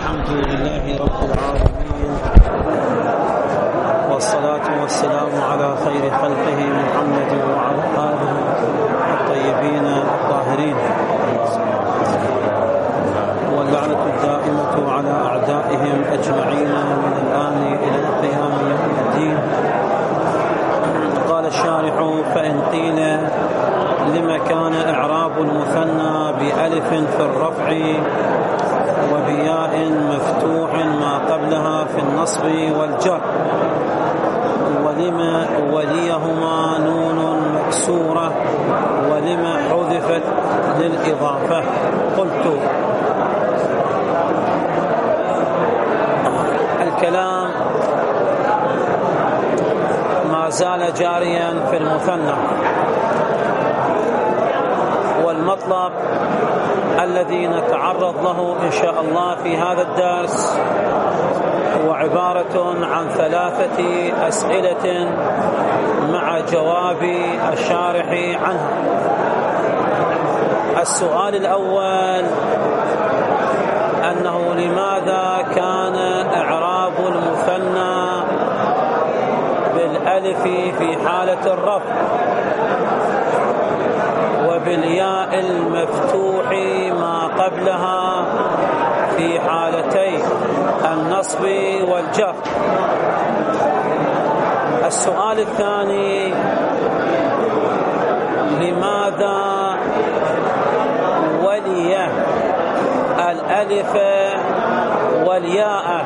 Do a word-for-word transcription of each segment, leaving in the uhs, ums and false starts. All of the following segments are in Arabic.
الحمد لله رب العالمين، والصلاة والسلام على خير خلقه محمد وعلى آله الطيبين الطاهرين، واللعنة الدائمة على أعدائهم أجمعين من الآن إلى قيام يوم الدين. قال الشارح: فإن قيل لما كان إعراب المثنى بألف في الرفع وبياء مفتوح ما قبلها في النصب والجر، ولما وليهما نون مكسورة ولما حذفت للإضافة؟ قلت: الكلام ما زال جاريا في المثنى، والمطلب الذي نتعرض له إن شاء الله في هذا الدرس هو عبارة عن ثلاثة أسئلة مع جواب الشارح عنها. السؤال الأول: أنه لماذا كان إعراب المثنى بالألف في حالة الرفع وبالياء المفتوح ما قبلها في حالتي النصب والجر؟ السؤال الثاني: لماذا ولي الألف والياء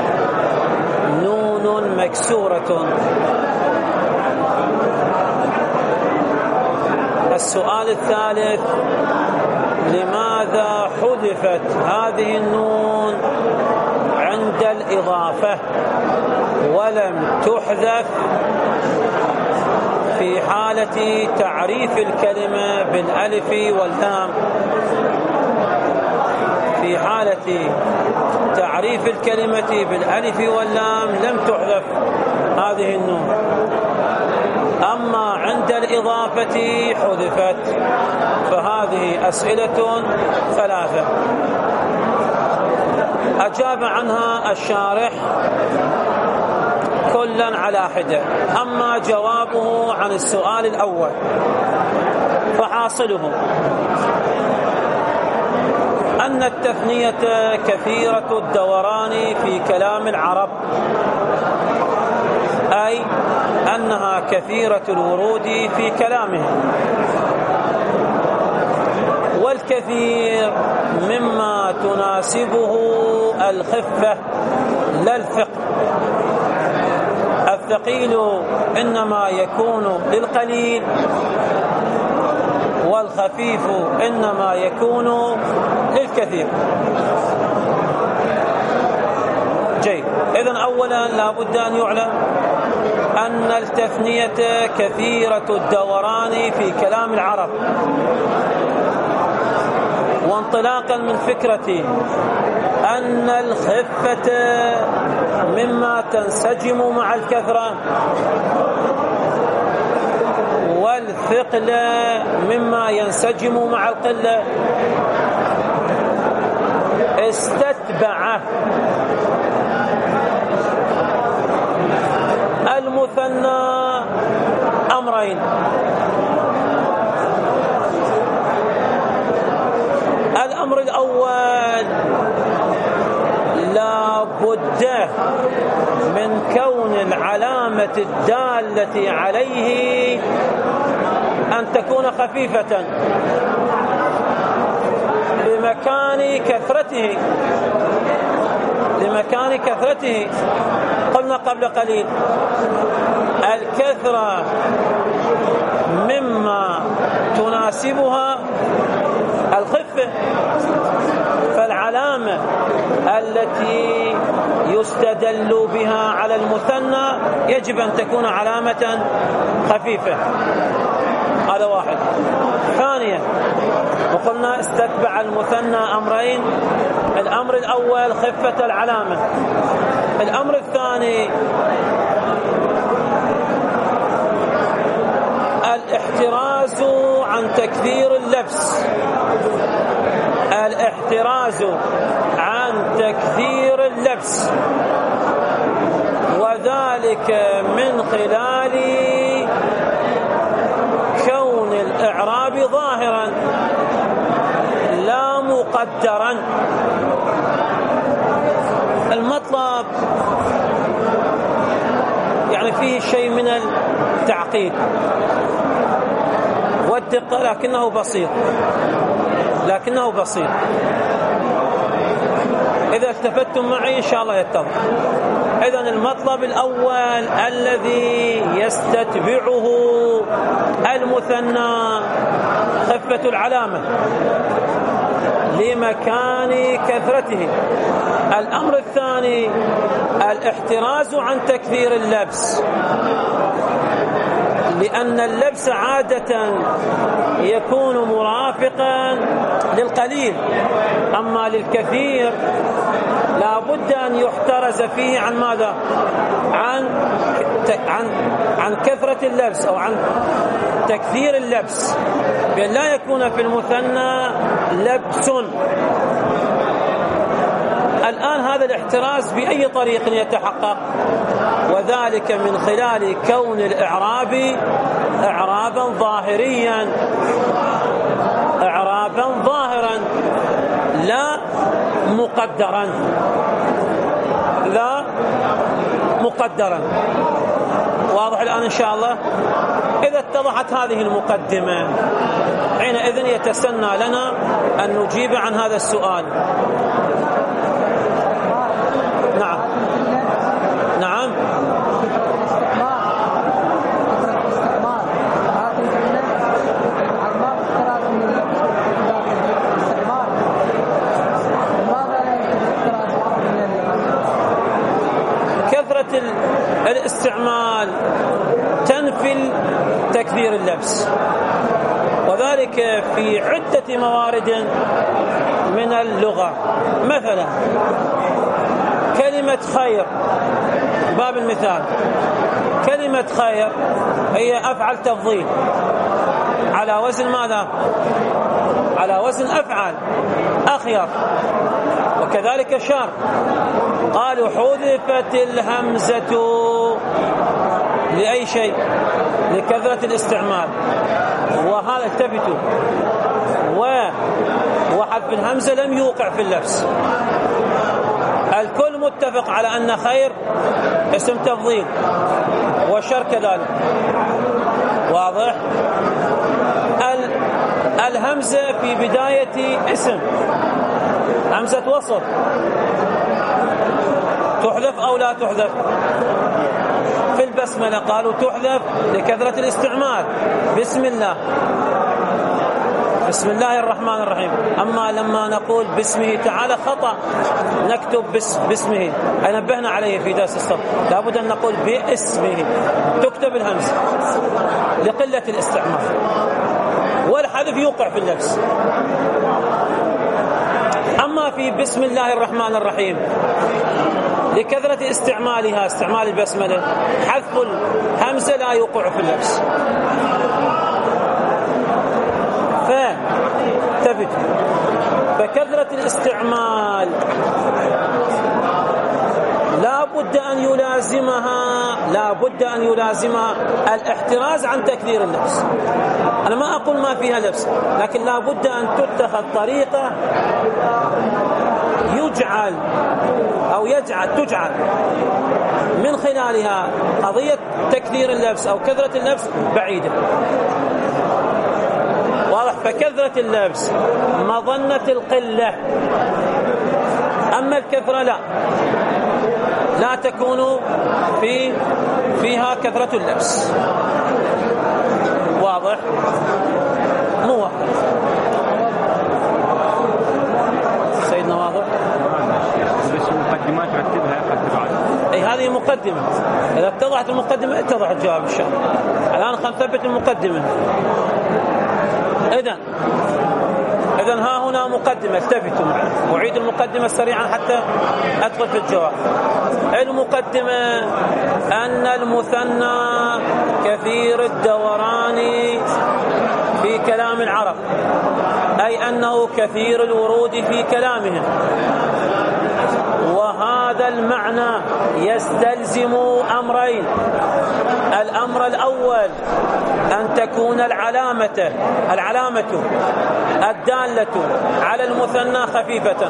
نون مكسورة؟ السؤال الثالث: لماذا حذفت هذه النون عند الإضافة ولم تحذف في حالة تعريف الكلمة بالألف واللام؟ في حالة تعريف الكلمة بالألف واللام لم تحذف هذه النون، أما عند الإضافة حذفت. فهذه أسئلة ثلاثة أجاب عنها الشارح كلا على حدة. أما جوابه عن السؤال الأول فحاصله أن التثنية كثيرة الدوران في كلام العرب، أي أنها كثيرة الورود في كلامهم، والكثير مما تناسبه الخفة لا الثقل. الثقيل إنما يكون للقليل، والخفيف إنما يكون للكثير. جيد. إذن أولا لا بد أن يعلم أن التثنية كثيرة الدوران في كلام العرب، وانطلاقا من فكرة أن الخفة مما تنسجم مع الكثرة، والثقل مما ينسجم مع القلة، استتبع المثنى أمرين: الأمر الأول: لا بد من كون العلامة الدالة عليه أن تكون خفيفة لمكان كثرته لمكان كثرته قلنا قبل قليل الكثرة مما تناسبها الخفة، فالعلامة التي يستدل بها على المثنى يجب أن تكون علامة خفيفة. هذا واحد. ثانيا، وقلنا استتبع المثنى أمرين: الأمر الأول خفة العلامة، الأمر الثاني الاحتراز عن تكثير اللبس. الاحتراز عن تكثير اللبس، وذلك من خلال كون الإعراب ظاهرا لا مقدرا. المطلب يعني فيه شيء من التعقيد والدقة، لكنه بسيط لكنه بسيط إذا التفتتم معي إن شاء الله يتضح. إذن المطلب الأول الذي يستتبعه المثنى خفة العلامة لمكان كثرته. الأمر الثاني الاحتراز عن تكثير اللبس، لأن اللبس عادة يكون مرافقا للقليل، أما للكثير لا بد أن يحترز فيه عن ماذا؟ عن عن عن كثرة اللبس أو عن تكثير اللبس، بأن لا يكون في المثنى لبس. الآن هذا الاحتراز بأي طريق يتحقق؟ وذلك من خلال كون الإعراب إعرابا ظاهريا إعرابا ظاهرا لا مقدرا لا مقدرا. واضح الآن إن شاء الله؟ إذا اتضحت هذه المقدمة حينئذ يتسنى لنا أن نجيب عن هذا السؤال. نعم نعم كثرة الاستعمال تنفي تكثير اللبس، وذلك في عدة موارد من اللغة. مثلا كلمة خير، باب المثال، كلمة خير هي أفعل تفضيل على وزن ماذا؟ على وزن أفعل أخير. وكذلك شر، قالوا حذفت الهمزة لأي شيء؟ لكثرة الاستعمال، وهذا التفتوا وحذف الهمزة لم يوقع في اللبس. الكل متفق على أن خير اسم تفضيل وشر كذلك. واضح؟ الهمزة في بداية اسم همزة وصل، تحذف أو لا تحذف؟ في البسملة قالوا تحذف لكثرة الاستعمال، بسم الله بسم الله الرحمن الرحيم. أما لما نقول باسمه تعالى خطأ نكتب بس باسمه، أي نبهنا عليه في درس الصف، لابد أن نقول باسمه، تكتب الهمزة لقلة الاستعمال، والحذف يوقع في اللبس. أما في بسم الله الرحمن الرحيم لكثرة استعمالها، استعمال البسملة، حذف الهمزة لا يوقع في اللبس. فتبت فكثرة الاستعمال لا بد أن يلازمها لا بد أن يلازمها الاحتراز عن تكثير اللبس. أنا ما أقول ما فيها لبس، لكن لا بد أن تتخذ طريقة يجعل أو يجعل تجعل من خلالها قضية تكثير اللبس أو كثرة اللبس بعيدة. واضح؟ فكثرة اللبس مظنة القلة، أما الكثرة لا لا تكون في فيها كثرة اللبس. واضح؟ مو واضح سيدنا؟ واضح؟ بس المقدمات رتبها حتى بعد. اي هذه مقدمة، إذا اتضحت المقدمة اتضح الجواب إن شاء الله. الآن خلينا نثبت المقدمة. إذن إذن ها هنا مقدمة، التفتوا معي، أعيد المقدمة سريعا حتى أدخل في الجواب. المقدمة أن المثنى كثير الدوران في كلام العرب، أي أنه كثير الورود في كلامهم. وهذا المعنى يستلزم أمرين: الأمر الأول أن تكون العلامة العلامة الدالة على المثنى خفيفة.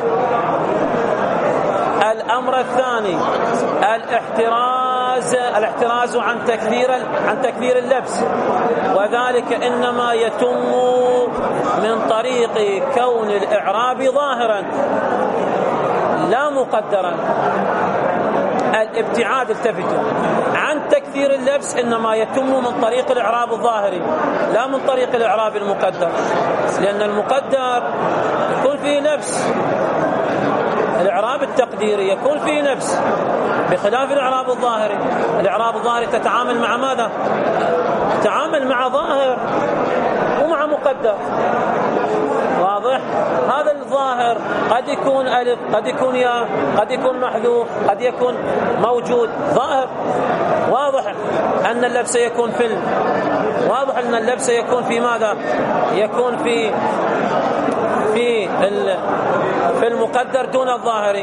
الأمر الثاني الاحتراز الاحتراز عن تكثير عن تكثير اللبس، وذلك إنما يتم من طريق كون الإعراب ظاهرا لا مقدرا. الابتعاد، التفتوا عن تكثير اللبس، إنما يتم من طريق الإعراب الظاهري لا من طريق الإعراب المقدر، لأن المقدر يكون فيه لبس، الإعراب التقديري يكون فيه نفس، بخلاف الإعراب الظاهري. الإعراب الظاهري تتعامل مع ماذا؟ تتعامل مع ظاهر ومع مقدر. واضح؟ هذا الظاهر قد يكون ألف، قد يكون ياء، قد يكون محذوف، قد يكون موجود ظاهر. واضح أن اللبس يكون في ال... واضح أن اللبس يكون في ماذا؟ يكون في في ال... في المقدر دون الظاهري.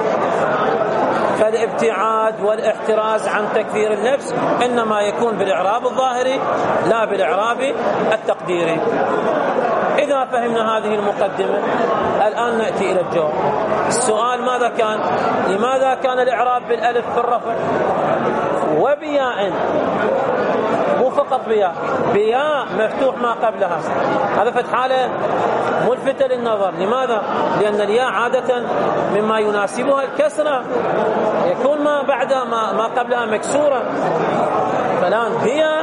فالابتعاد والاحتراز عن تكثير اللبس إنما يكون بالإعراب الظاهري لا بالإعراب التقديري. إذا فهمنا هذه المقدمة الآن نأتي إلى الجواب. السؤال ماذا كان؟ لماذا كان الإعراب بالألف في الرفع وبياء؟ مو فقط بياء، بياء مفتوح ما قبلها. هذا فتحالة ملفتة للنظر. لماذا؟ لأن الياء عادة مما يناسبها الكسرة، يكون ما بعدها ما, ما قبلها مكسورة. فالآن بياء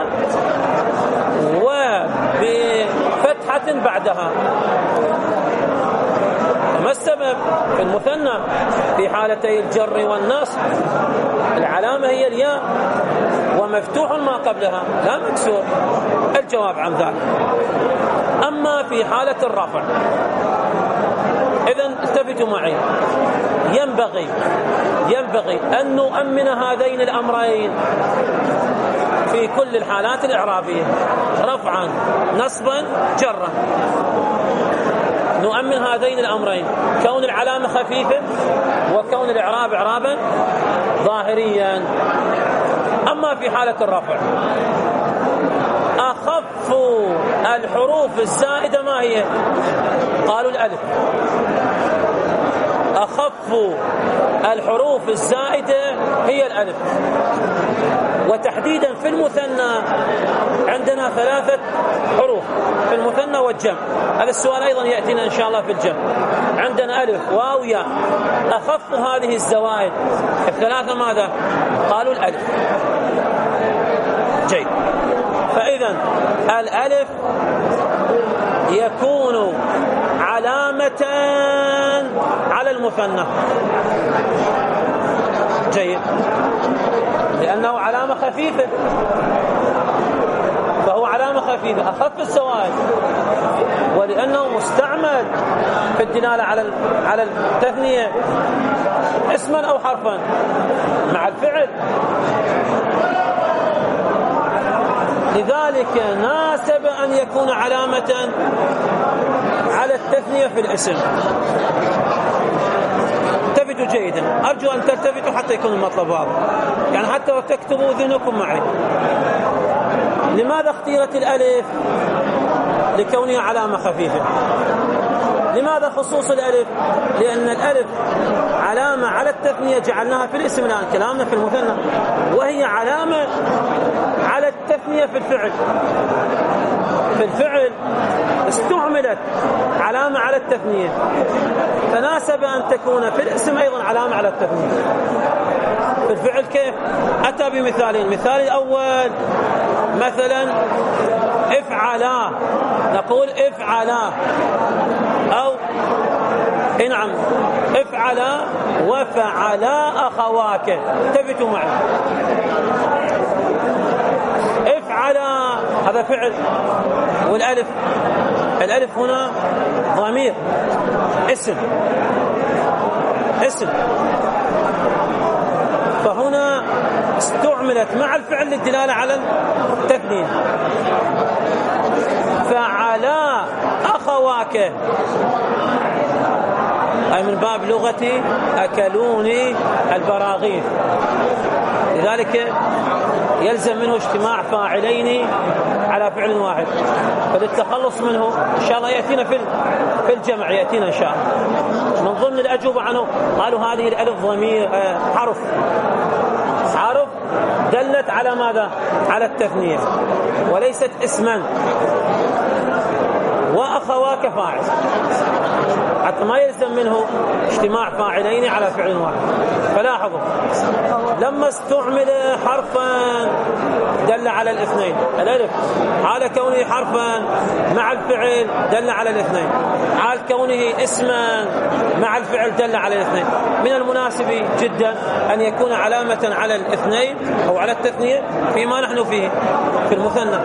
وبفتحة بعدها. ما السبب؟ في المثنى في حالتي الجر والنصب العلامة هي الياء ومفتوح ما قبلها لا مكسور. الجواب عن ذلك. أما في حالة الرفع، إذن التفتوا معي، ينبغي ينبغي أن نؤمن هذين الأمرين في كل الحالات الإعرابية: رفعا، نصبا، جرا. نؤمن هذين الأمرين: كون العلامة خفيفة وكون الإعراب إعرابا ظاهريا. أما في حالة الرفع، أخف الحروف الزائدة ما هي؟ قالوا الألف. أخف الحروف الزائدة هي الألف. وتحديدا في المثنى عندنا ثلاثة حروف في المثنى والجمع. هذا السؤال أيضا يأتينا إن شاء الله في الجمع. عندنا ألف واو ياء. أخف هذه الزوائد الثلاثة ماذا؟ قالوا الألف. جيد. فإذا الألف يكون علامة على المثنى. جيد. لأنه علامة خفيفة، فهو علامة خفيفة أخف الزوائد، ولأنه مستعمل في الدلالة على على التثنية اسما أو حرفا مع الفعل. لذلك ناسب أن يكون علامة على التثنية في الاسم. التفتوا جيدا، أرجو أن تلتفتوا حتى يكون المطلب واضح، يعني حتى وتكتبوا ذهنكم معي. لماذا اختيرت الألف؟ لكونها علامة خفيفة. لماذا خصوص الألف؟ لأن الألف علامة على التثنية جعلناها في الاسم الآن، كلامنا في المثنى، وهي علامة على التثنية في الفعل. في الفعل استعملت علامة على التثنية، فناسب أن تكون في الاسم أيضا علامة على التثنية. في الفعل كيف؟ أتى بمثالين. المثال الأول مثلا افعلا، نقول افعلا، أو نعم افعلا وفعلا أخواك. تفتوا معي، افعلا هذا فعل، والألف الألف هنا ضمير اسم اسم فهنا استعملت مع الفعل للدلالة على التثنية. فعلا أخواك، أي من باب لغتي أكلوني البراغيث، لذلك يلزم منه اجتماع فاعلين على فعل واحد. فللتخلص منه إن شاء الله يأتينا في في الجمع، يأتينا إن شاء الله. من ضمن الأجوبة عنه قالوا هذه الألف ضمير حرف حرف دلت على ماذا؟ على التثنية وليست اسما، وأخواك فاعل، حتى ما يلزم منه اجتماع فاعلين على فعل واحد. فلاحظوا لما استعمل حرفا دل على الاثنين، الألف حال كونه حرفا مع الفعل دل على الاثنين، حال كونه اسما مع الفعل دل على الاثنين. من المناسب جدا أن يكون علامة على الاثنين أو على التثنية فيما نحن فيه في المثنى،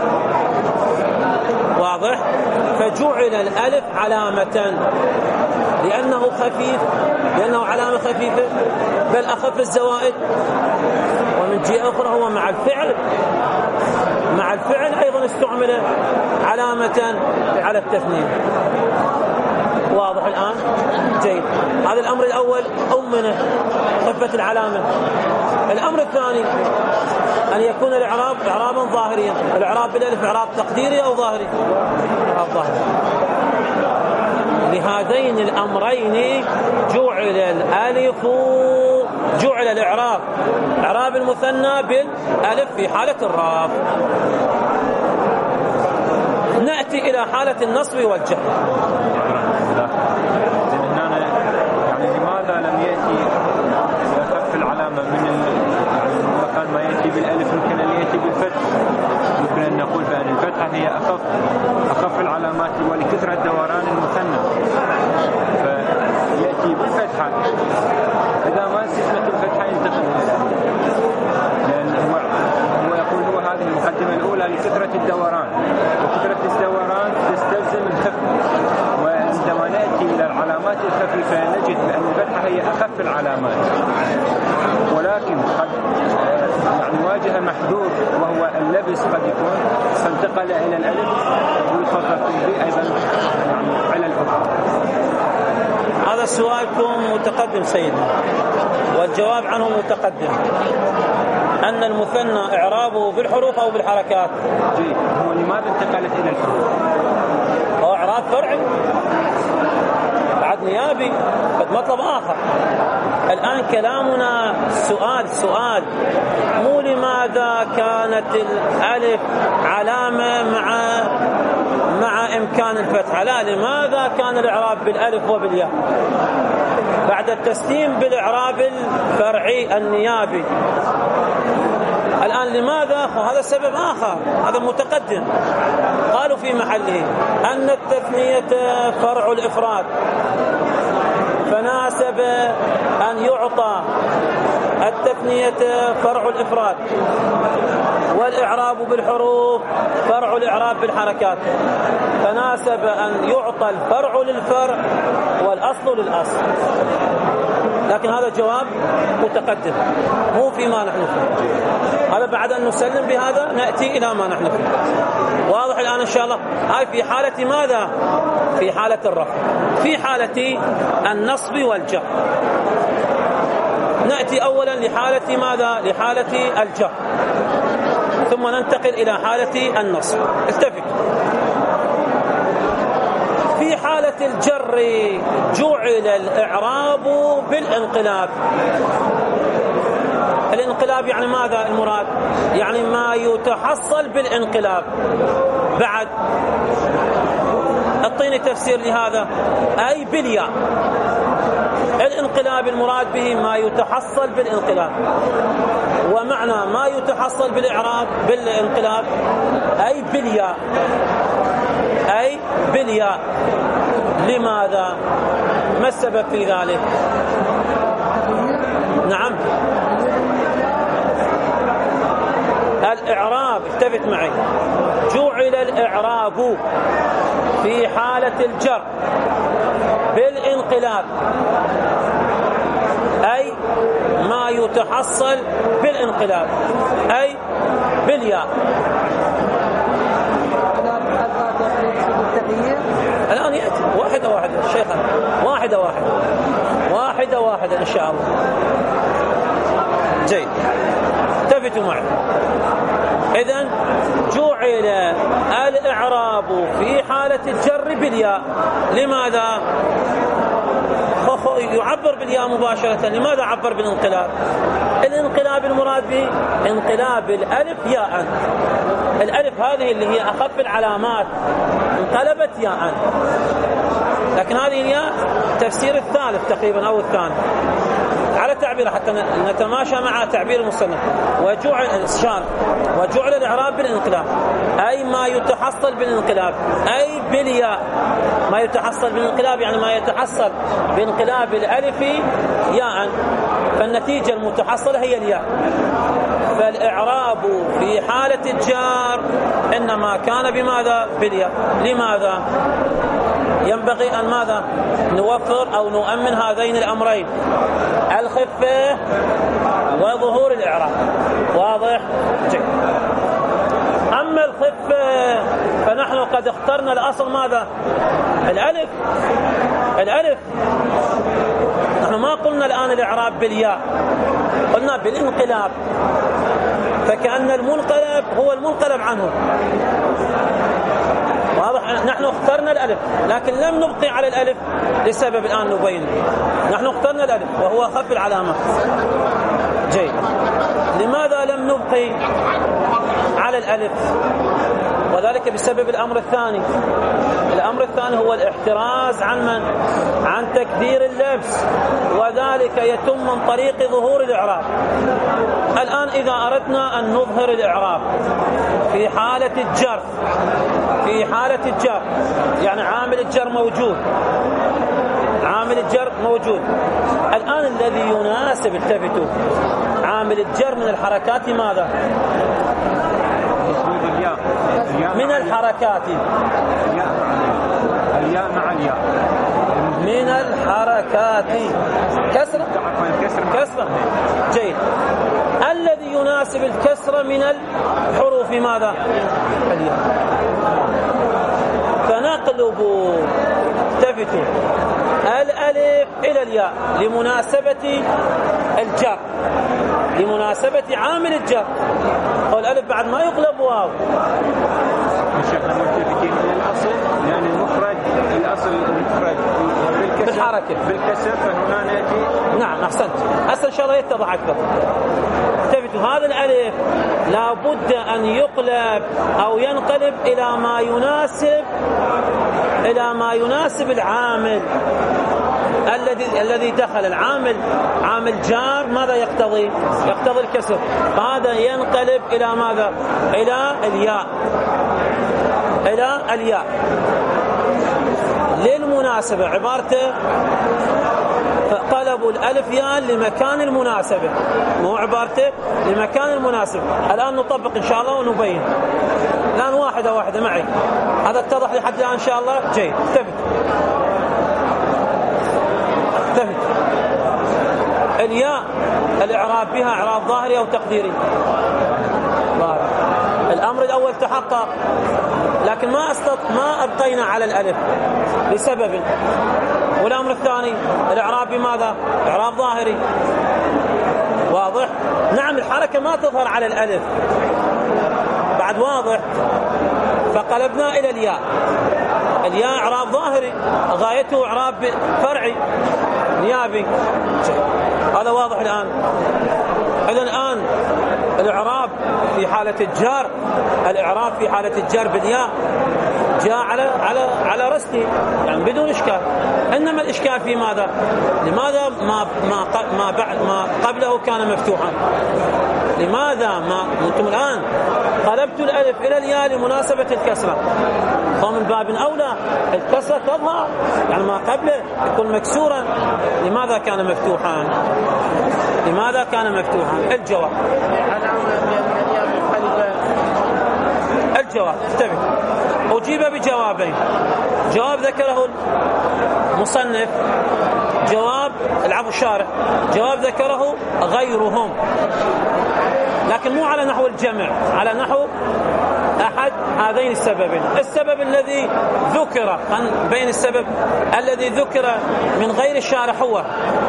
واضح؟ فجعل الألف علامة لأنه خفيف، لأنه علامة خفيفة، بل أخف الزوائد. ومن جهة أخرى هو مع الفعل مع الفعل أيضا استعمل علامة على التثنية. واضح الآن؟ جيد. هذا الأمر الأول أمنه خفة العلامة. الأمر الثاني أن يكون الإعراب إعرابا ظاهريا. الإعراب بالألف إعراب تقديري أو ظاهري؟ إعراب ظاهري. لهذين الأمرين جعل الألف جعل الإعراب إعراب المثنى بالألف في حالة الرفع. نأتي إلى حالة النصب والجر. يعني لماذا لم يأتي خف العلامة من المكان ما يأتي بالألف؟ يمكن أن يأتي بالفتح، يمكن أن نقول بأن الفتحة هي أخف أخف العلامات ولكثرة دوران المثنى فيأتي بالفتحة. إذا ما استثنت الفتحة ينتقل إلى الألف، لأن هو هو يقول هو هذه المقدمة الأولى لكثرة الدوران، وكثرة الدوران تستلزم الخفة. وعندما نأتي إلى العلامات الخفيفة نجد بأن الفتحة هي أخف العلامات، ولكن قد يعني واجه محذور وهو اللبس قد يكون فانتقل إلى الألف، ويفضل به أيضا على الأخرى. هذا سؤالكم متقدم سيدنا، والجواب عنه متقدم، أن المثنى إعرابه بالحروف أو بالحركات. جيد. هو لماذا انتقلت إلى الحروف؟ هو إعراب فرعي بعد نيابي، قد مطلب آخر. الآن كلامنا سؤال سؤال مو لماذا كانت الألف علامة مع مع إمكان الفتحة، لا، لماذا كان الإعراب بالألف وبالياء بعد التسليم بالإعراب الفرعي النيابي. الآن لماذا؟ هذا سبب آخر، هذا متقدم. قالوا في محله أن التثنية فرع الإفراد، فناسب أن يعطى التثنية فرع الإفراد، والإعراب بالحروف فرع الإعراب بالحركات، فناسب أن يعطى الفرع للفرع والأصل للأصل. لكن هذا جواب متقدم مو فيما نحن فيه. هذا بعد أن نسلم بهذا نأتي إلى ما نحن فيه. واضح الآن إن شاء الله؟ هاي في حالة ماذا؟ في حالة الرفع. في حالة النصب والجر نأتي أولا لحالة ماذا؟ لحالة الجر، ثم ننتقل إلى حالة النصب. التفت. في حالة الجر جعل الإعراب بالانقلاب. الانقلاب يعني ماذا المراد؟ يعني ما يتحصل بالانقلاب. بعد اعطيني تفسير لهذا. أي بالياء. الانقلاب المراد به ما يتحصل بالانقلاب، ومعنى ما يتحصل بالإعراب بالانقلاب أي بالياء، أي بالياء. لماذا؟ ما السبب في ذلك؟ نعم، الإعراب، التفت معي، جعل الإعراب في حالة الجر بالانقلاب أي ما يتحصل بالانقلاب أي بالياء. واحدة واحدة الشيخ واحدة واحدة واحدة واحدة إن شاء الله. جيد، التفتوا معي. إذن جعل الإعراب في حالة الجر بالياء. لماذا؟ يعبر بالياء مباشرة. لماذا عبر بالانقلاب؟ الانقلاب المراد به انقلاب الألف ياء. الألف هذه اللي هي أخف العلامات انقلبت ياء، لكن هذه الياء تفسير الثالث تقريبا أو الثاني على تعبير حتى نتماشى مع تعبير المصنف. وجعل الشان وجعل الإعراب بالانقلاب، أي ما يتحصل بالانقلاب، أي بالياء. ما يتحصل بالانقلاب يعني ما يتحصل بانقلاب الألف ياء، فالنتيجة المتحصلة هي الياء. فالإعراب في حالة الجار إنما كان بماذا؟ بالياء. لماذا؟ ينبغي أن ماذا؟ نوفر أو نؤمن هذين الأمرين، الخفة وظهور الإعراب. واضح؟ جيد. أما الخفة فنحن قد اخترنا الأصل ماذا؟ الألف. الألف نحن ما قلنا الآن الإعراب بالياء، قلنا بالانقلاب، فكأن المنقلب هو المنقلب عنه. واضح؟ نحن اخترنا الألف لكن لم نبقي على الألف لسبب الآن نبين. نحن اخترنا الألف وهو خف العلامة. جيد. لماذا لم نبقي على الألف؟ وذلك بسبب الأمر الثاني. الأمر الثاني هو الاحتراز عن من؟ عن تكثير اللبس، وذلك يتم من طريق ظهور الإعراب. الآن إذا أردنا أن نظهر الإعراب في حالة الجر، في حالة الجر يعني عامل الجر موجود، عامل الجر موجود. الآن الذي يناسب، التفتوا، عامل الجر من الحركات ماذا؟ من الحركات الياء مع الياء من الحركات كسرة كسرة. جيد. الذي يناسب الكسرة من الحروف ماذا؟ الياء. فنقلب، التفتوا، الألف إلى الياء لمناسبة الجر، لمناسبة عامل الجر. والألف بعد ما يقلب واو. الشيخ المتفقين من الأصل يعني المفرد، الأصل المفرد بالحركة بالكسر، فهنا نأتي. نعم أحسنت. هسه إن شاء الله يتضح أكثر. تفتوا هذا الألف لا بد أن يقلب أو ينقلب إلى ما يناسب إلى ما يناسب العامل الذي الذي دخل. العامل عامل جار ماذا يقتضي؟ يقتضي الكسر، فهذا ينقلب إلى ماذا؟ إلى الياء، إلى الياء للمناسبة. عبارته قلبوا الألف ياء لمكان المناسبة، مو عبارته لمكان المناسب. الآن نطبق إن شاء الله ونبين. الآن واحدة واحدة معي. هذا اتضح لحد الآن إن شاء الله. جيد. ثبت ثبت. الياء الإعراب بها إعراب ظاهري أو تقديري؟ ظاهر. الأمر الأول تحقق، لكن ما أستط... ما أبقينا على الألف لسبب. والأمر الثاني الإعراب بماذا؟ إعراب ظاهري. واضح؟ نعم الحركة ما تظهر على الألف بعد. واضح؟ فقلبنا إلى الياء. الياء إعراب ظاهري، غايته إعراب فرعي نيابي. هذا واضح الآن. إذن الآن الإعراب في حالة الجار، الإعراب في حالة الجار بالياء جاء على على على رسله يعني بدون إشكال. إنما الإشكال في ماذا؟ لماذا ما ما ما بعد ما قبله كان مفتوحا؟ لماذا ما أنتم الآن قلبت الألف إلى الياء لمناسبة الكسرة؟ ومن باب أولى الكسرة تظهر، يعني ما قبله يكون مكسورا. لماذا كان مفتوحا؟ لماذا كان مفتوحا؟ الجواب الجواب انتبه. أجيب بجوابين. جواب ذكره المصنف، جواب العفو الشارح، جواب ذكره غيرهم، لكن مو على نحو الجمع، على نحو أحد هذين السببين. السبب الذي ذكر بين السبب الذي ذكر من غير الشارح هو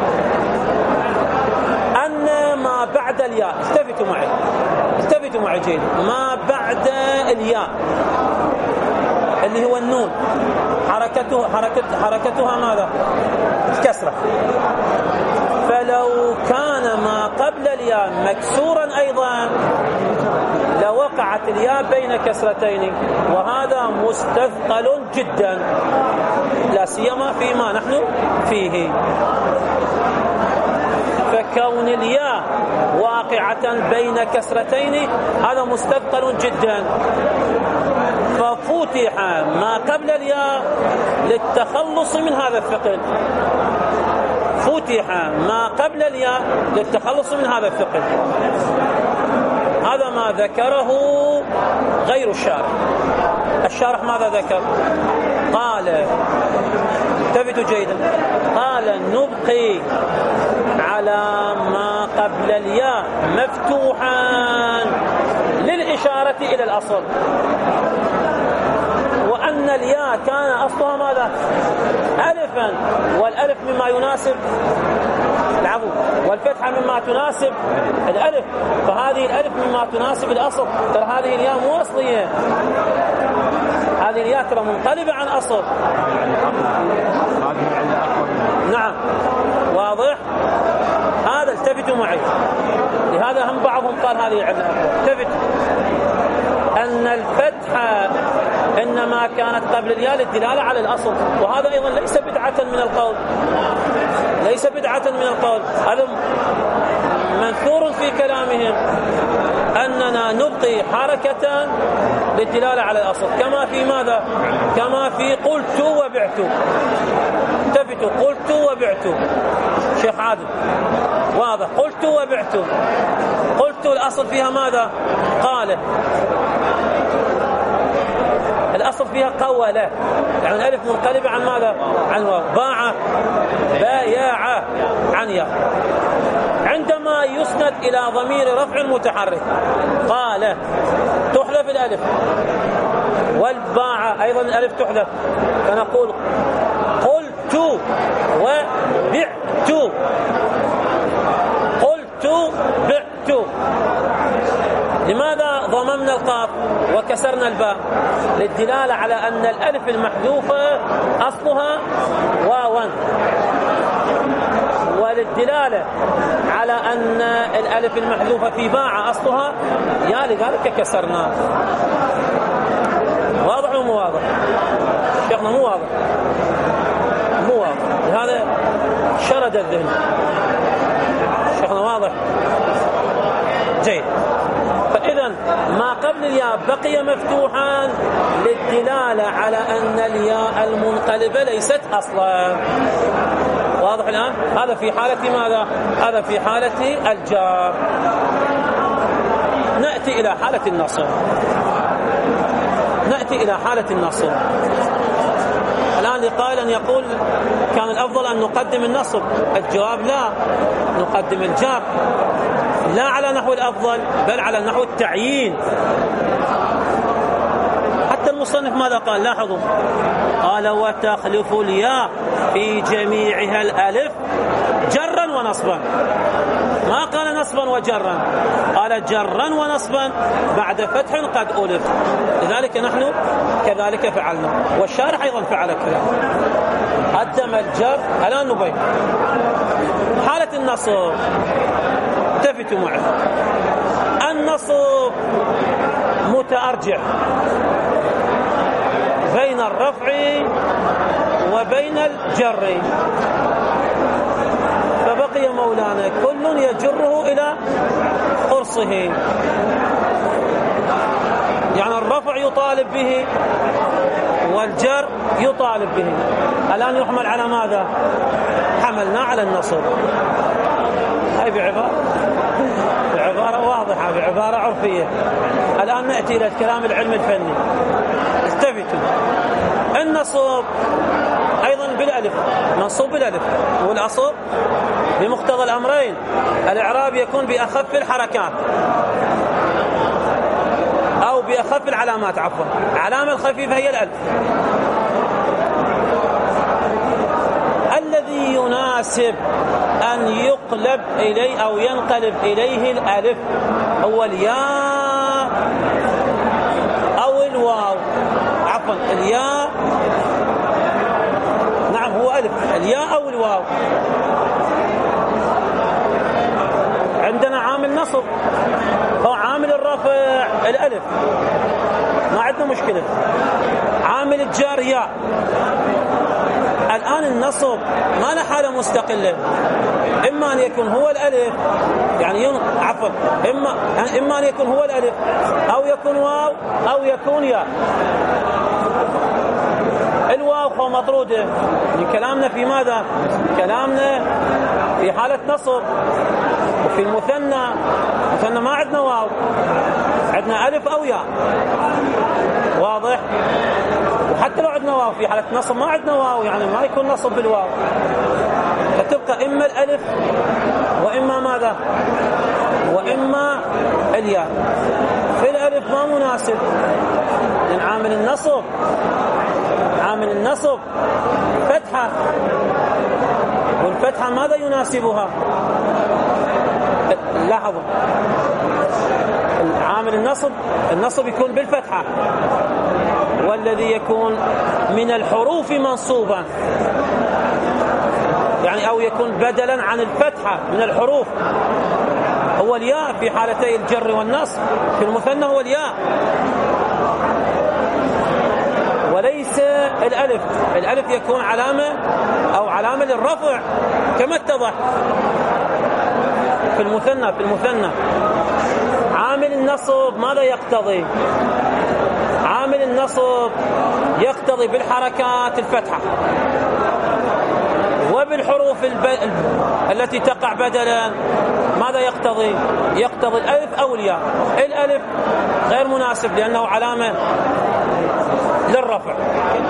أن ما بعد الياء، التفتوا معي التفتوا معي جيد، ما بعد الياء اللي هو النون حركته حركت حركتها ماذا؟ الكسرة. فلو كان ما قبل الياء مكسورا أيضا لوقعت الياء بين كسرتين، وهذا مستثقل جدا لا سيما فيما نحن فيه. فكون الياء واقعة بين كسرتين هذا مستثقل جدا، ففتح ما قبل الياء للتخلص من هذا الثقل، فتح ما قبل الياء للتخلص من هذا الثقل. هذا ما ذكره غير الشارح. الشارح ماذا ذكر؟ قال انتبهوا جيدا، قال نبقي على ما قبل الياء مفتوحا للإشارة إلى الأصل، وأن الياء كان أصلها ماذا؟ ألفا، والألف مما يناسب العفو، والفتحة مما تناسب الألف، فهذه الألف مما تناسب الأصل. ترى هذه الياء مو أصلية، هذه الياء ترى منقلبة عن أصل. نعم واضح هذا، التفتوا معي. لهذا هم بعضهم قال هذه العلة. التفتوا أن الفتحة إنما كانت قبل الياء للدلالة على الأصل، وهذا أيضا ليس بدعة من القول، ليس بدعة من القول، هذا منثور في كلامهم أننا نبقي حركة للدلالة على الأصل، كما في ماذا؟ كما في قلت وبعت. التفتوا، قلت وبعت شيخ عادل واضح، قلت وبعت، قلت الأصل فيها ماذا؟ قال، الأصل فيها قولة، يعني الألف منقلبة عن ماذا؟ عن واو. باع، بايع، عن ياء. عندما يسند إلى ضمير رفع متحرك قال تحذف الألف، والباع أيضا الألف تحذف، فنقول قلت وبعت، قلت بعت. لماذا ضممنا القاف وكسرنا الباء؟ للدلالة على أن الألف المحذوفة أصلها واوا، وللدلالة على أن الألف المحذوفة في باع أصلها يا، لذلك كسرناه. واضح ولا مو واضح؟ شيخنا مو واضح، مو واضح، لهذا شرد الذهن. شيخنا واضح؟ جيد. فإذا ما قبل الياء بقي مفتوحا للدلالة على أن الياء المنقلبة ليست أصلا. واضح الآن؟ هذا في حالة ماذا؟ هذا في حالة الجار. نأتي إلى حالة النصب. نأتي إلى حالة النصب. الآن قائلا يقول كان الأفضل أن نقدم النصب. الجواب لا، نقدم الجار، لا على نحو الأفضل بل على نحو التعيين. حتى المصنف ماذا قال؟ لاحظوا، قال وتخلف الياء في جميعها الألف جرا ونصبا. ما قال نصبا وجرا، قال جرا ونصبا بعد فتح قد ألف. لذلك نحن كذلك فعلنا، والشارح أيضا فعل كذا، قدم الجر. الآن نبين حالة النصب. التفتوا معي، النصب متأرجح بين الرفع وبين الجر، فبقي مولانا كل يجره إلى قرصه، يعني الرفع يطالب به والجر يطالب به. الآن يحمل على ماذا؟ حملنا على النصب. هاي بعبارة بعبارة واضحة، بعبارة عرفية. الآن نأتي إلى الكلام العلمي الفني. التفتوا، النصب أيضا بالألف، منصوب بالألف، والأصل بمقتضى الأمرين الإعراب يكون بأخف الحركات. أو بأخف العلامات عفوا. العلامة الخفيفة هي الألف. الذي يناسب أن يقلب إليه أو ينقلب إليه الألف هو الياء أو الواو. عفوا الياء، نعم هو ألف، الياء أو الواو. عندنا عامل نصب هو عامل الرفع الألف، ما عندنا مشكلة. عامل الجار ياء. الآن النصب ما له حالة مستقلة، إما أن يكون هو الألف يعني ين... عفوا إما إما أن يكون هو الألف أو يكون واو أو يكون ياء. الواو هو مطرودة. كلامنا في ماذا؟ كلامنا في حالة نصب. وفي المثنى، المثنى ما عندنا واو، عندنا ألف أو ياء. واضح؟ وحتى لو عندنا واو في حالة نصب ما عندنا واو، يعني ما يكون نصب بالواو، فتبقى إما الألف وإما ماذا؟ وإما الياء. في الألف ما مناسب، لأن عامل النصب عامل النصب فتحة، والفتحة ماذا يناسبها؟ لاحظوا، عامل النصب النصب يكون بالفتحة، والذي يكون من الحروف منصوبا يعني أو يكون بدلا عن الفتحة من الحروف هو الياء في حالتي الجر والنصب. في المثنى هو الياء وليس الألف. الألف يكون علامة أو علامة للرفع كما اتضح في المثنى. في المثنى عامل النصب ماذا يقتضي؟ عامل النصب يقتضي بالحركات الفتحة، وبالحروف الب... التي تقع بدلا ماذا يقتضي؟ يقتضي الألف أو الياء. الألف غير مناسب لأنه علامة للرفع.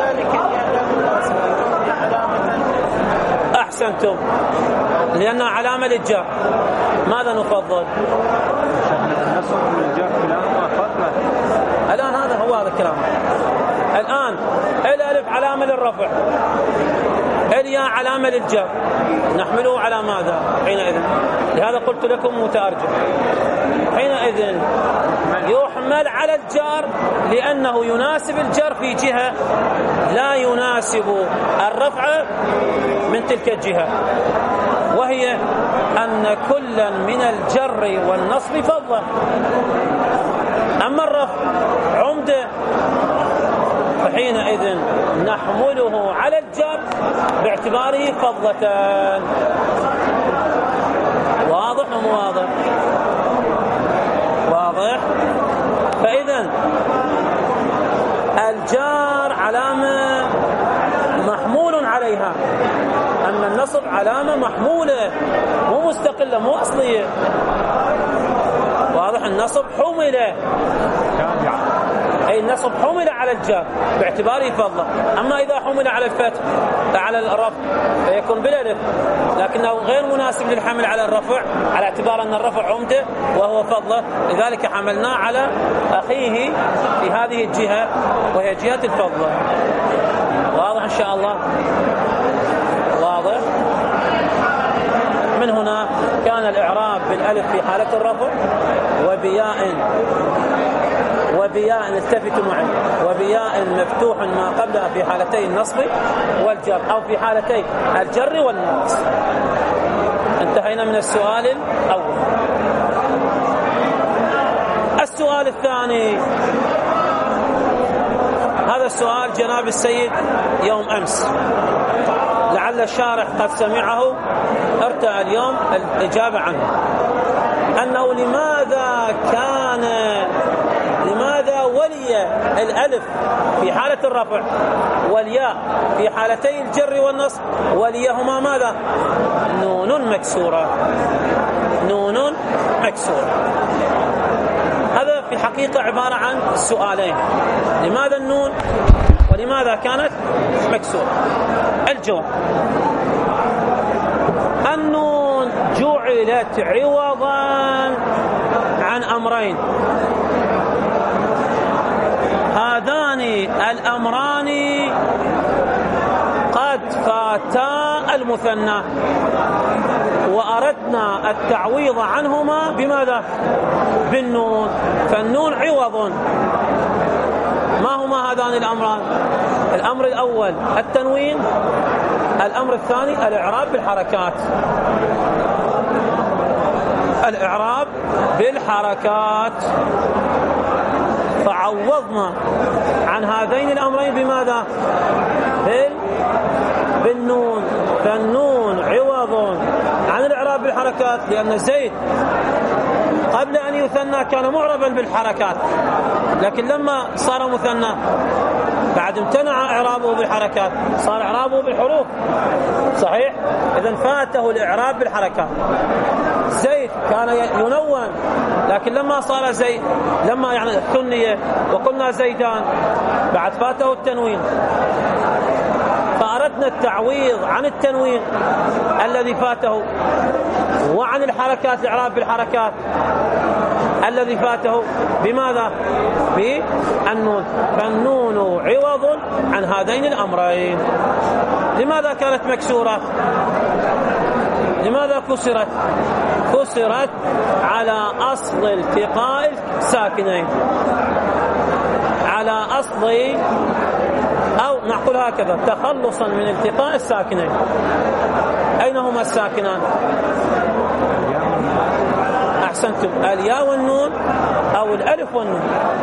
أحسنتم، لأنها علامة للجر. ماذا نفضل؟ الآن هذا هو هذا الكلام. الآن الألف علامة للرفع، الياء علامة للجر، نحمله على ماذا حينئذ؟ لهذا قلت لكم متأرجح. حينئذ يحمل على الجار لأنه يناسب الجر في جهة لا يناسب الرفع من تلك الجهة، وهي أن كلا من الجر والنصب فضلا. أما الرفع عمدة فحينئذ نحمله على الجر باعتباره فضلتان. واضح أم واضح؟ واضح. فإذا الجار علامة محمول عليها، أما النصب علامة محمولة مو مستقلة مو أصلية. واضح؟ النصب حمل، أي النصب حمل على الجار باعتباره فضله. أما إذا حمل على الفتح على الرفع فيكون بالألف، لكنه غير مناسب للحمل على الرفع على اعتبار أن الرفع عمده وهو فضله، لذلك حملناه على أخيه في هذه الجهة وهي جهة الفضل. واضح إن شاء الله؟ واضح. من هنا كان الإعراب بالألف في حالة الرفع، وبياء وبياء التفتوا معي وبياء مفتوح ما قبلها في حالتي النصب والجر أو في حالتي الجر والنقص. انتهينا من السؤال الأول. السؤال الثاني، هذا السؤال جناب السيد يوم أمس، لعل الشارح قد سمعه ارتأى اليوم الإجابة عنه، أنه لماذا كان لماذا ولي الألف في حالة الرفع والياء في حالتي الجر والنصب وليهما ماذا؟ نون مكسورة. نون مكسورة. هذا في الحقيقة عبارة عن سؤالين، لماذا النون ولماذا كانت مكسورة؟ الجواب: النون جعلت عوضا عن أمرين. هذان الأمران قد فاتا المثنى وأردنا التعويض عنهما بماذا؟ بالنون، فالنون عوض. ما هما هذان الأمران؟ الأمر الأول التنوين، الأمر الثاني الإعراب بالحركات. الإعراب بالحركات، فعوضنا عن هذين الأمرين بماذا؟ بالنون، فالنون عوض عن الإعراب بالحركات، لأن زيد قبل أن يثنى كان معربا بالحركات، لكن لما صار مثنى بعد امتنع إعرابه بالحركات، صار إعرابه بالحروف. صحيح؟ إذن فاته الإعراب بالحركات. زيد كان ينون، لكن لما صار زيد، لما يعني ثنية وقلنا زيدان، بعد فاته التنوين، فأردنا التعويض عن التنوين الذي فاته وعن الحركات، الإعراب بالحركات الذي فاته بماذا؟ بالنون، فالنون عوض عن هذين الأمرين. لماذا كانت مكسورة؟ لماذا كسرت؟ كسرت على أصل التقاء الساكنين، على أصل، أو نقول هكذا، تخلصا من التقاء الساكنين. أين هما الساكنان؟ أحسنتم، الياء والنون أو الألف والنون.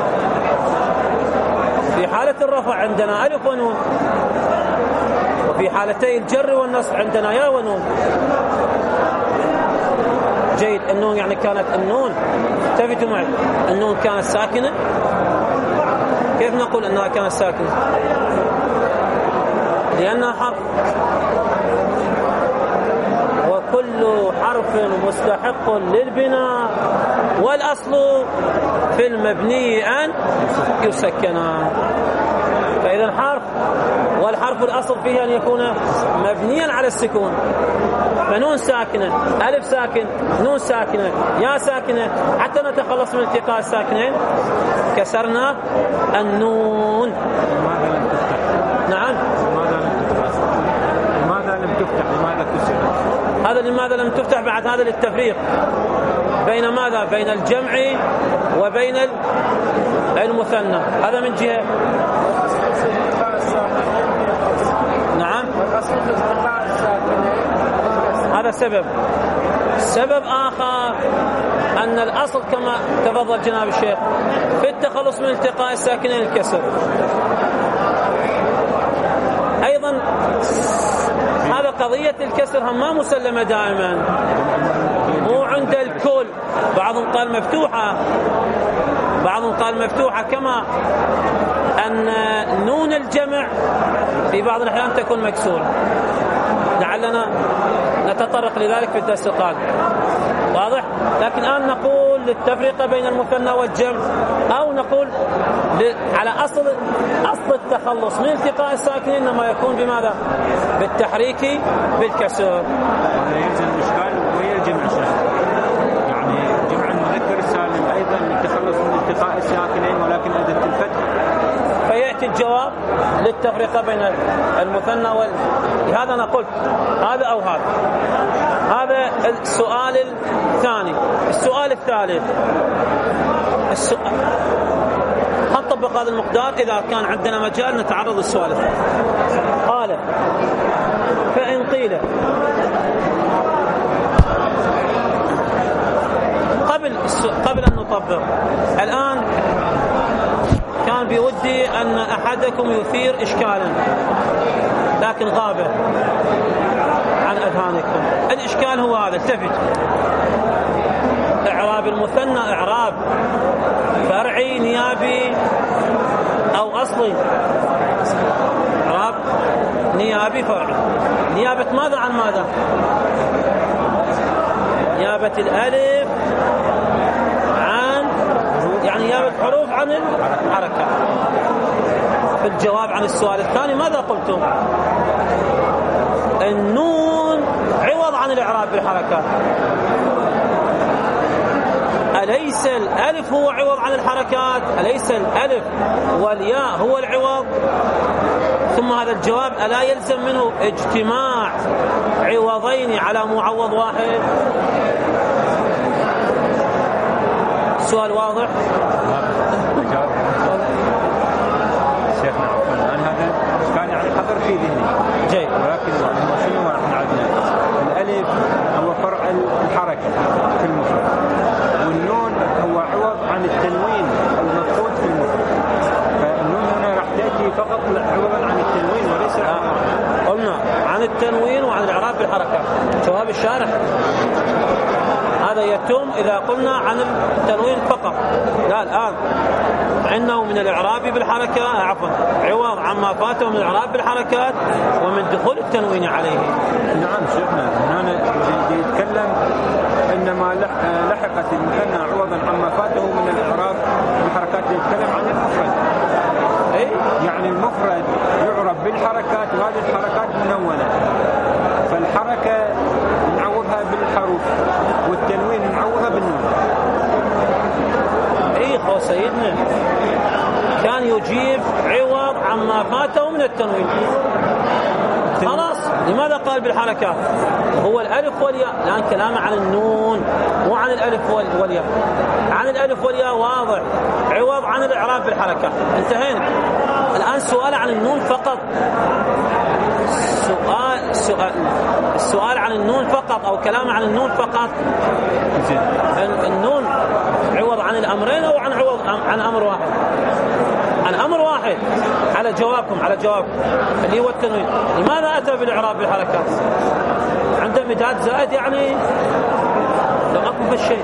في حالة الرفع عندنا ألف ونون، وفي حالتي الجر والنصب عندنا ياء ونون. جيد. النون يعني كانت النون، التفتوا معي، النون كانت ساكنة. كيف نقول أنها كانت ساكنة؟ لأنها حرف، وكل حرف مستحق للبناء، والأصل في المبني أن يسكنا. فإذا حرف، والحرف الأصل فيه أن يكون مبنيا على السكون، فنون ساكنة، ألف ساكن، نون ساكنة، يا ساكنة، حتى نتخلص من التقاء الساكنين كسرنا النون. نعم. لماذا لم تفتح؟ لماذا كسرت؟ هذا لماذا لم تفتح بعد هذا للتفريق بين ماذا؟ بين الجمع وبين المثنى. هذا من جهة. نعم. هذا سبب. سبب آخر أن الأصل كما تفضل جناب الشيخ في التخلص من التقاء الساكنين الكسر. أيضا هذا قضية الكسر هم ما مسلمة دائما، مو عند الكل. بعضهم قال مفتوحة، بعضهم قال مفتوحة، كما أن نون الجمع في بعض الأحيان تكون مكسورة. لعلنا نتطرق لذلك في الدرس القادم. واضح؟ لكن الآن نقول للتفرقة بين المثنى والجمع، أو نقول على أصل أصل التخلص من التقاء الساكنين إنما يكون بماذا؟ بالتحريك بالكسر. يلزم الإشكال وهي الجمع سالم، يعني جمع المذكر السالم أيضا للتخلص من التقاء الساكنين ولكن أداة الفتح. فيأتي الجواب للتفرقة بين المثنى وال، لهذا أنا قلت هذا أو هذا. هذا السؤال الثاني. السؤال الثالث، السؤال نطبق هذا المقدار إذا كان عندنا مجال نتعرض للسؤال الثالث. قال فإن قيل قبل قبل أن نطبق الآن، كان بودي أن أحدكم يثير إشكالا لكن غاب عن أذهانكم. الإشكال هو هذا، التفت. إعراب المثنى إعراب فرعي نيابي أو أصلي؟ إعراب نيابي فرعي. نيابة ماذا عن ماذا؟ نيابة الألف عن، يعني نيابة حروف عن الحركة. في الجواب عن السؤال الثاني ماذا قلتم؟ النون عوض عن الإعراب بالحركات. أليس أليس الألف هو عوض عن الحركات؟ أليس الألف والياء هو العوض؟ ثم هذا الجواب ألا يلزم منه اجتماع عوضين على معوض واحد؟ السؤال واضح؟ شيخنا عفوا الآن هذا كان يعني حضر في ذهني جيد، ولكن هو شنو احنا عندنا الألف هو فرع الحركة في المفرد، والنون هو عوض عن التنوين المفقود في المفرد، فالنون هنا راح تأتي فقط عوضا عن التنوين وليس آه. قلنا عن التنوين وعن الإعراب بالحركات. جواب الشارح هذا يتم إذا قلنا عن التنوين فقط. لا، الآن إنه من الإعراب بالحركة عفوا عوض عما فاته من الإعراب بالحركات ومن دخول التنوين عليه. نعم شيخنا هنا يتكلم إنما لحقت المثنى عوضا عما فاته من الإعراب بالحركات، يتكلم عن المفرد. إيه؟ يعني المفرد يعرب بالحركات وهذه الحركات منونة، فالحركة نعوضها بالحروف والتنوين نعوضها بالنون. إيه خو سيدنا كان يجيب عوض عما فاته من التنوين، خلاص لماذا قال بالحركات؟ هو الألف والياء، الآن كلامه عن النون مو عن الألف والياء. عن الألف والياء واضح، عوض عن الإعراب بالحركات، انتهينا. الآن سؤال عن النون فقط، سؤال سؤال السؤال عن النون فقط أو كلام عن النون فقط. النون عوض عن الأمرين أو عن عوض عن أمر واحد؟ عن أمر واحد. على جوابكم على جوابكم اللي هو التنوين. لماذا أتى بالإعراب بالحركات؟ عنده مداد زائد يعني لم أكن في الشيء.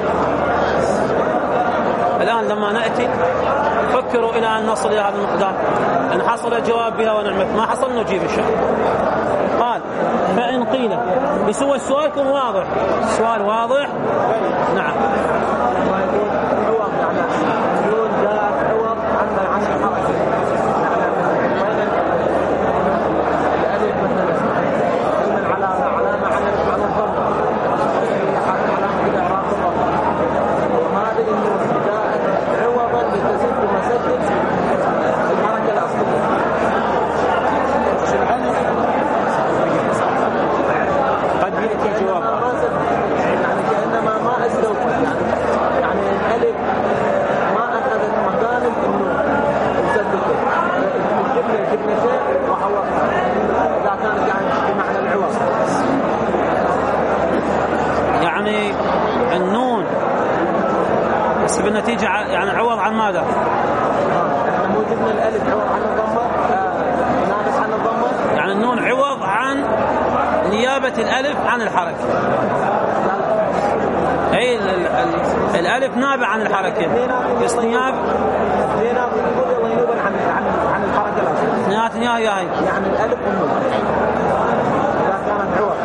الآن لما نأتي فكروا إلى أن نصل إلى هذا المقدار، إن حصل الجواب بها ونعمت، ما حصل نجيب إن شاء الله. قال فإن قيل بسوى السؤال كن واضح. السؤال واضح؟ نعم. يعني النون بس بالنتيجة يعني عوض عن ماذا؟ احنا مو جبنا الالف عوض عن الضمه، ناقص عن الضمه، يعني النون عوض عن نيابة الالف عن الحركة. اي الالف نابع عن الحركة، بس نياب عن عن الحركة الأصلية. نيات نياه يا هي يعني الالف والنون اذا كانت عوض.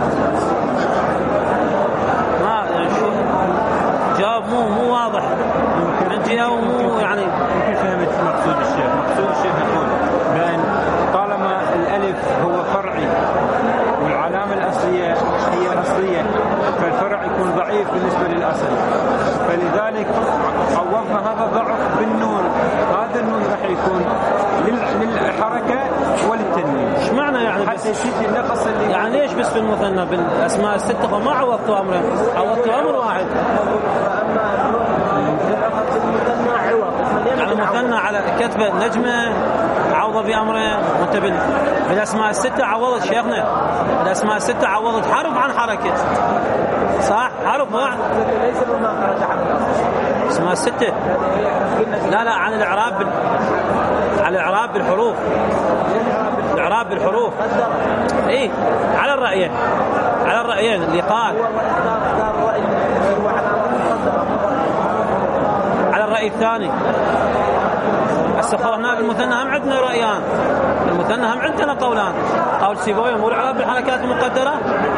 ما يعني شو جواب مو مو واضح عندي او مو يعني كيف فهمت مقصود الشيخ؟ مقصود الشيخ يقول بأن طالما الألف هو فرعي والعلامة الأصلية هي الأصلية، فالفرع يكون ضعيف بالنسبة للأصل، فلذلك عوضنا هذا الضعف بالنون. هذا النون راح يكون للحركة وللتنوين. ايش معنى يعني حتى يشيل النقص اللي يعني ليش بس بالمثنى بالأسماء الستة ما عوضتوا أمرين، عوضتوا أمر واحد؟ يعني المثنى على كتب النجمة عوض بأمرين، وانت بالأسماء الستة عوضت شيخنا الأسماء الستة عوضت حرف عن حركة، صح؟ حرف واحد ليس بما خرج عن اسماء الستة. لا لا عن الإعراب بال... على الإعراب بالحروف، الإعراب بالحروف. إيه على الرأيين، على الرأيين اللي قال على الرأي الثاني. هنا بالمثنى هم عندنا رأيان، المثنى هم عندنا قولان، قول سيبويه مو الإعراب بالحركات المقدرة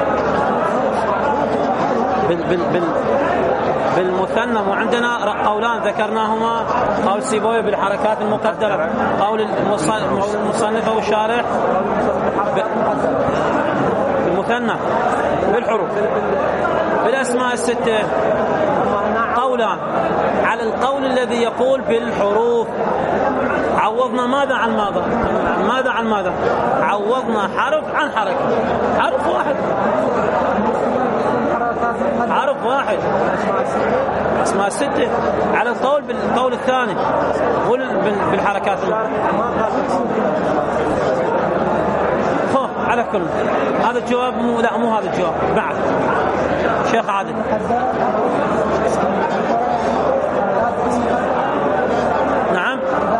بال بال بال بالمثنى مو عندنا قولان ذكرناهما، قول سيبويه بالحركات المقدرة، قول المصنف والشارح بالمثنى بالحروف بالأسماء الستة. قولان. على القول الذي يقول بالحروف عوضنا ماذا عن ماذا؟ ماذا عن ماذا؟ عوضنا حرف عن حركة. حرف واحد حرف واحد اسمها ستة. على القول بالقول الثاني بالحركات. على كل هذا الجواب مو لا مو هذا الجواب. بعد شيخ عادل. نعم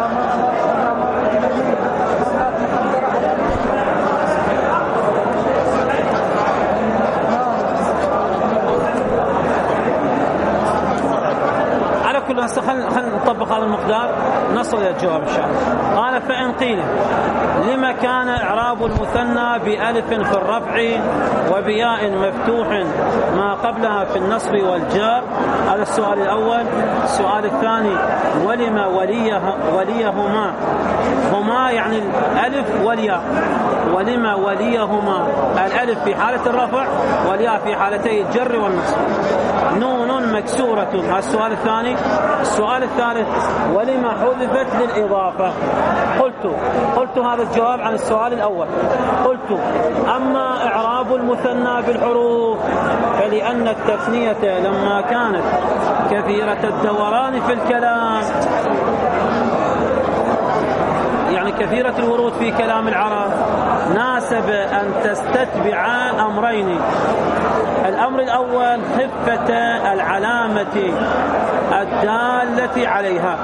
على كل هسه خلينا نطبق هذا المقدار نصل إلى الجواب إن شاء الله. قال فإن قيل لما كان إعراب المثنى بألف في الرفع وبياء مفتوح ما قبلها في النصب والجار؟ هذا السؤال الأول. السؤال الثاني ولما وليه وليهما هما يعني الألف والياء. ولما وليهما الألف في حالة الرفع والياء في حالتي الجر والنصب. نون مكسورة. هذا السؤال الثاني. السؤال الثالث ولما حذفت للإضافة؟ قلت قلت هذا الجواب عن السؤال الأول. قلت أما إعراب المثنى بالحروف فلأن التثنية لما كانت كثيرة الدوران في الكلام يعني كثيرة الورود في كلام العرب ناسب أن تستتبع أمرين. الأمر الأول خفة العلامة الدالة عليها.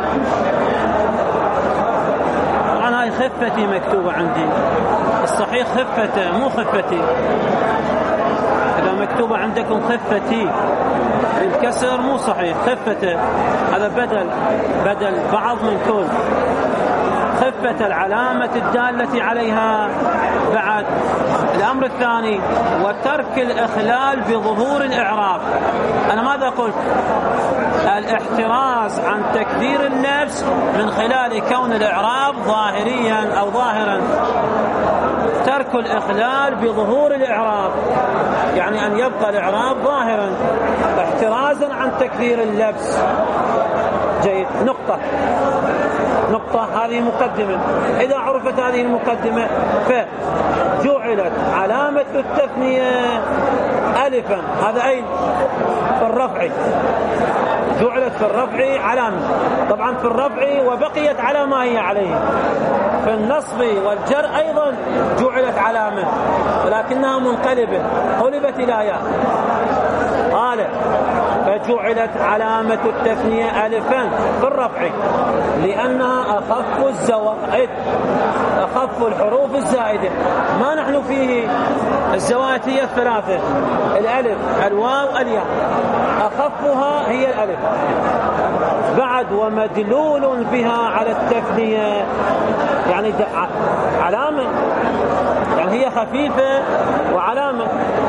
طبعا هاي خفتي مكتوبة عندي. الصحيح خفة مو خفتي. إذا مكتوبة عندكم خفتي بالكسر مو صحيح. خفة هذا بدل بدل بعض من كل. خفة العلامة الدالة عليها. بعد الأمر الثاني وترك الإخلال بظهور الإعراب. أنا ماذا قلت؟ الاحتراز عن تكدير النفس من خلال كون الإعراب ظاهريا أو ظاهرا. ترك الإخلال بظهور الإعراب يعني أن يبقى الإعراب ظاهرا احترازا عن تكدير اللبس. جيد. نقطة نقطة هذه مقدمة. إذا عرفت هذه المقدمة فجعلت علامة التثنية ألفا. هذا أين؟ في الرفع. جعلت في الرفع علامة. طبعا في الرفع وبقيت على ما هي عليه. في النصب والجر أيضا جعلت علامة ولكنها منقلبة قلبت إلى ياء. قال فجعلت علامة التثنية ألفا في الرفع لأنها أخف الزوائد أخف الحروف الزائدة. ما نحن فيه الزوائد هي الثلاثة الألف الواو الياء. أخفها هي الألف. بعد ومدلول بها على التثنية يعني علامة يعني هي خفيفة وعلامة.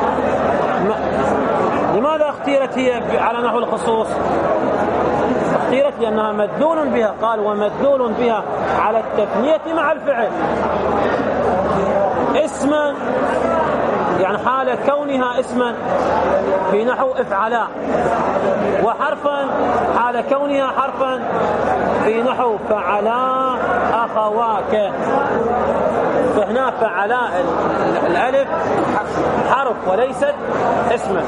لماذا اختيرت هي على نحو الخصوص؟ اختيرت لأنها مدلول بها. قال ومدلول بها على التثنية مع الفعل اسما يعني حال كونها اسما في نحو افعلا. وحرفا حال كونها حرفا في نحو فعلا أخواك. فهنا فعلا الألف حرف وليست اسما.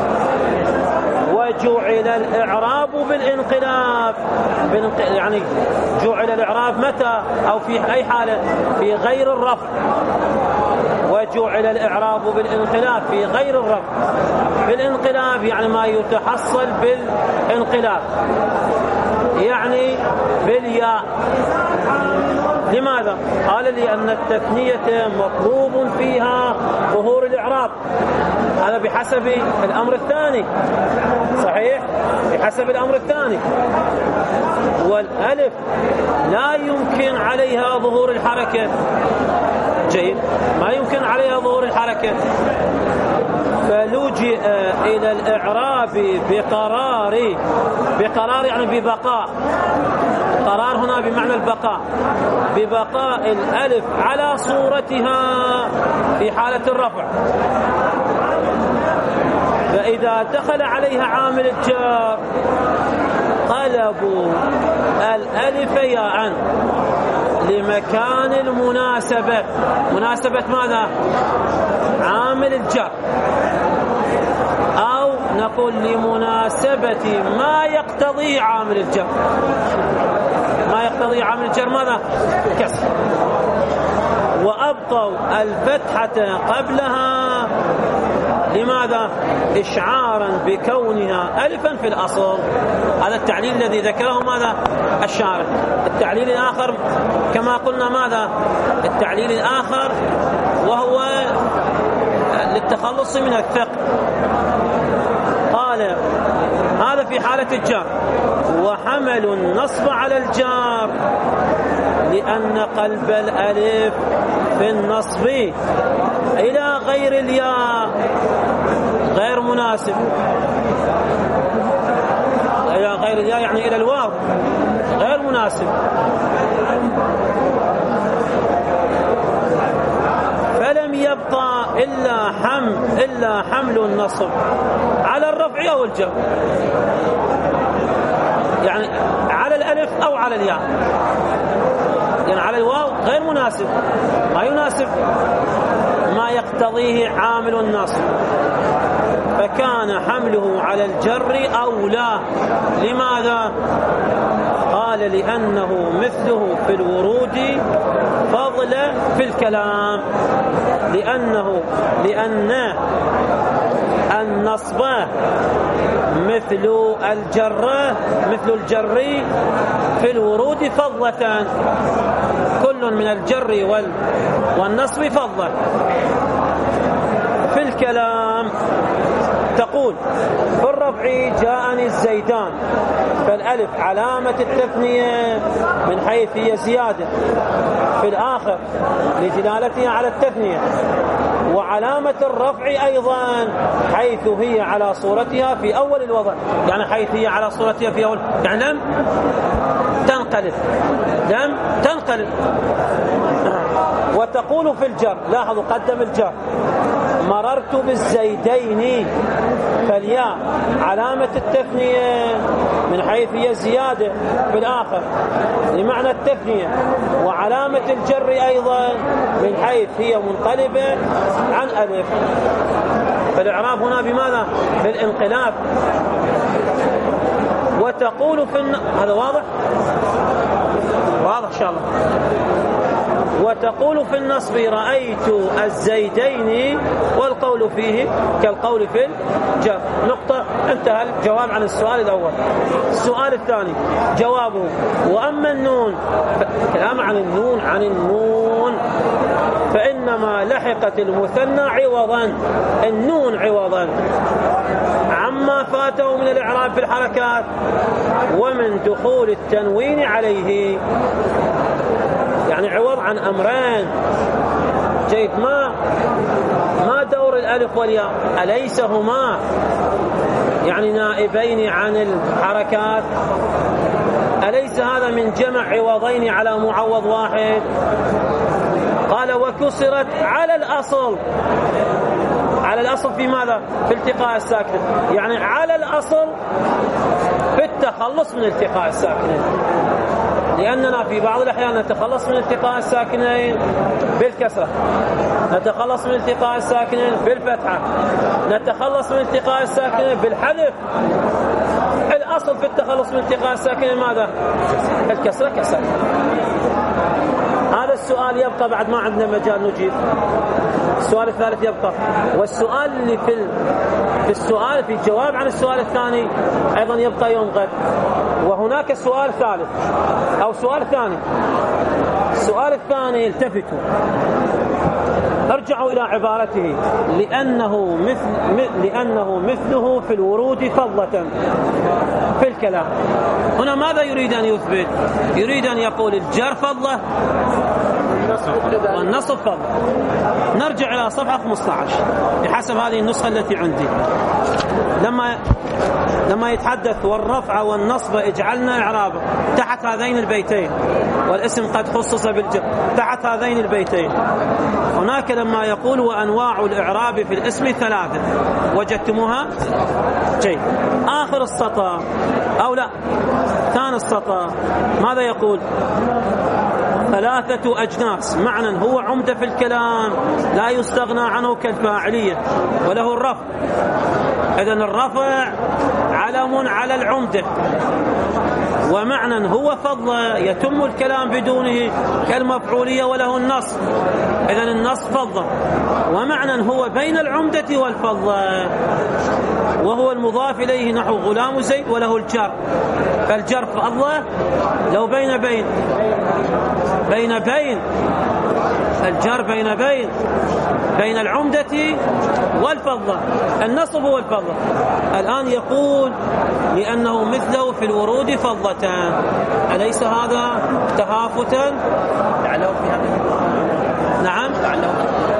وجعل الإعراب بالانقلاب يعني جعل الإعراب متى أو في أي حالة؟ في غير الرفع. وجعل الإعراب بالانقلاب في غير الرفع. بالانقلاب يعني ما يتحصل بالانقلاب يعني بالياء. لماذا؟ قال لأن التثنية مطلوب فيها ظهور الإعراب. هذا بحسب الأمر الثاني. صحيح بحسب الأمر الثاني. والألف لا يمكن عليها ظهور الحركة. جيد. ما يمكن عليها ظهور الحركة فلجئ إلى الإعراب بقرار. بقرار يعني ببقاء. قرار هنا بمعنى البقاء. ببقاء الألف على صورتها في حالة الرفع. فإذا دخل عليها عامل الجر قلبوا الألف ياء لمكان المناسبة. مناسبة ماذا؟ عامل الجر، أو نقول لمناسبة ما يقتضي عامل الجر. ما يقتضي عامل الجر ماذا؟ كسر. وأبقوا الفتحة قبلها لماذا؟ إشعارا بكونها ألفا في الأصل. هذا التعليل الذي ذكره ماذا؟ الشارح. التعليل الآخر كما قلنا ماذا؟ التعليل الآخر وهو للتخلص من الثقل. قال هذا في حالة الجار. وحمل النصب على الجار لأن قلب الألف في النصب إلى غير الياء غير مناسب. إلى غير الياء يعني إلى الواو غير مناسب. فلم يبقى إلا حمل إلا حمل النصب على الرفع أو الجر، يعني على الألف أو على الياء. يعني على الواو غير مناسب، ما يناسب ما يقتضيه عامل النصب، فكان حمله على الجر أولى. لماذا؟ قال لأنه مثله في الورود فضل في الكلام. لأنه لأن النصب مثل الجر مثل الجر في الورود فضلتان، كل من الجر والنصب فضلة في الكلام. تقول في الرفع جاءني الزيدان، فالألف علامة التثنية من حيث هي زيادة في الآخر لدلالتها على التثنية، وعلامة الرفع أيضا حيث هي على صورتها في أول الوضع. يعني حيث هي على صورتها في أول، يعني لم تنقلب لم تنقلب. وتقول في الجر، لاحظوا قدم الجر، مررت بالزيدين، فالياء علامة التثنية من حيث هي زيادة في الآخر لمعنى التثنية، وعلامة الجر أيضا من حيث هي منقلبة عن ألف. فالإعراب هنا بماذا؟ بالانقلاب. وتقول في الن... هذا واضح؟ واضح إن شاء الله. وتقول في النصب رأيت الزيدين، والقول فيه كالقول في الجر. نقطة، انتهى الجواب عن السؤال الأول. السؤال الثاني جوابه: وأما النون، كلام عن النون عن النون فإنما لحقت المثنى عوضا، النون عوضا عما فاته من الإعراب في الحركات ومن دخول التنوين عليه، يعني عوض عن أمرين. جيد. ما ما دور الألف والياء؟ أليس هما يعني نائبين عن الحركات؟ أليس هذا من جمع عوضين على معوض واحد؟ قال: وكسرت على الأصل. على الأصل في ماذا؟ في التقاء الساكنين، يعني على الأصل في التخلص من التقاء الساكنين، لأننا في بعض الأحيان نتخلص من التقاء الساكنين بالكسرة، نتخلص من التقاء الساكنين بالفتحة، نتخلص من التقاء الساكنين بالحذف. الأصل في التخلص من التقاء الساكنين ماذا؟ الكسرة كسر. هذا السؤال يبقى بعد ما عندنا مجال نجيب. السؤال الثالث يبقى، والسؤال اللي في في السؤال في الجواب عن السؤال الثاني أيضا يبقى يوم غد. وهناك سؤال ثالث أو سؤال ثاني. السؤال الثاني التفتوا، ارجعوا إلى عبارته: لأنه مثل لأنه مثله في الورود فضلة في الكلام. هنا ماذا يريد أن يثبت؟ يريد أن يقول الجر فضلة والنصب فضلة. نرجع إلى صفحة خمسة عشر بحسب هذه النسخة التي عندي. لما لما يتحدث والرفع والنصب اجعلنا إعرابا تحت هذين البيتين، والاسم قد خصص بالجر تحت هذين البيتين. هناك لما يقول وأنواع الإعراب في الاسم ثلاثة، وجدتموها؟ جيد. آخر السطر أو لا ثاني السطر ماذا يقول؟ ثلاثة أجناس، معنى هو عمدة في الكلام لا يستغنى عنه كالفاعلية وله الرفع. إذن الرفع علم على العمدة، ومعنى هو فضل يتم الكلام بدونه كالمفعولية وله النصب. إذن النصب فضل، ومعنى هو بين العمدة والفضل، وهو المضاف إليه نحو غلام زيد وله الجر، فالجر فضل لو بين بين بين بين الجر بين بين بين العمدة والفضة، النصب والفضة. الآن يقول لأنه مثله في الورود فضتان، أليس هذا تهافتا؟ لعله في هذا. نعم لعله.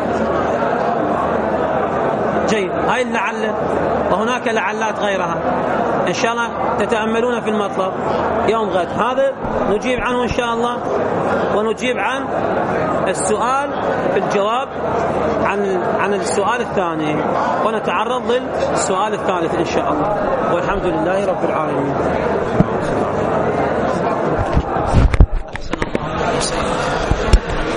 جيد. هاي اللعل، وهناك لعلات غيرها إن شاء الله تتأملون في المطلب يوم غد. هذا نجيب عنه إن شاء الله، ونجيب عن السؤال في الجواب عن عن السؤال الثاني، ونتعرض للسؤال الثالث إن شاء الله، والحمد لله رب العالمين.